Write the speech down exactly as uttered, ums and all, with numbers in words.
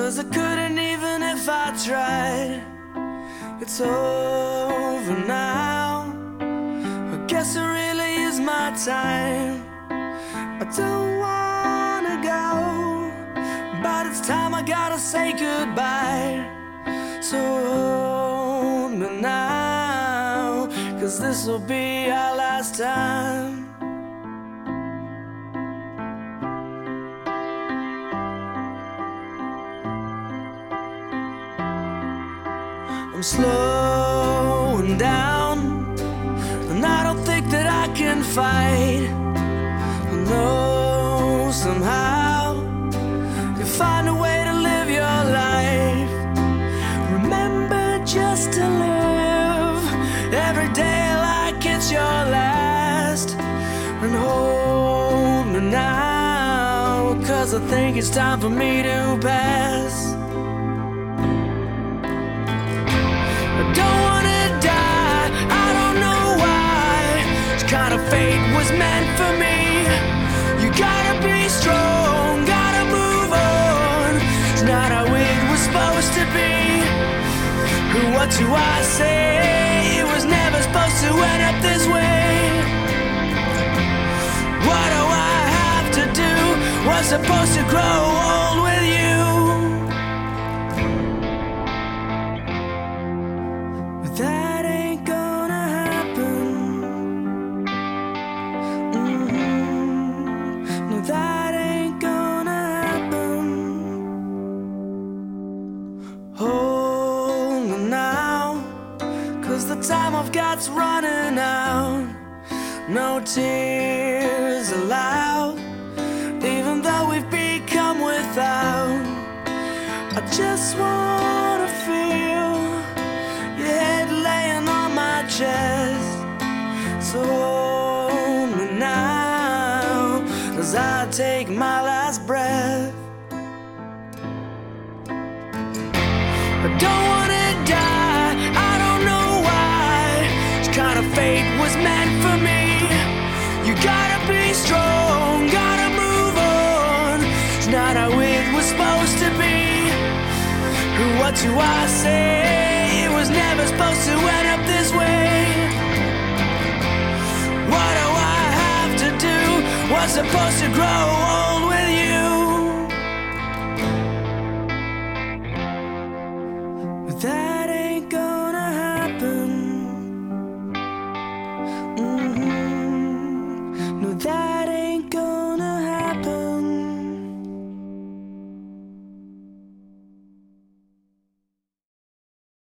'cause I couldn't even if I tried. It's over now, I guess it really is my time. I don't wanna go, but it's time I gotta say goodbye. So hold me now, 'cause this'll be our last time. I'm slowing down, and I don't think that I can fight. I know somehow you find a way to live your life. Remember just to live every day like it's your last. And hold me now, 'cause I think it's time for me to pass. Fate was meant for me. You gotta be strong, gotta move on. It's not how it was supposed to be. What do I say? It was never supposed to end up this way. What do I have to do? Was supposed to grow old with you. But that ain't gonna happen. That ain't gonna happen. Hold me now, 'cause the time I've got's running out. No tears allowed, even though we've become without. I just wanna feel your head laying on my chest. So hold me now, as I take my last breath. I don't wanna die, I don't know why. This kind of fate was meant for me. You gotta be strong, gotta move on. It's not how it was supposed to be. What do I say? It was never supposed to end up this way. What do I have to do? Was supposed to grow old with you. That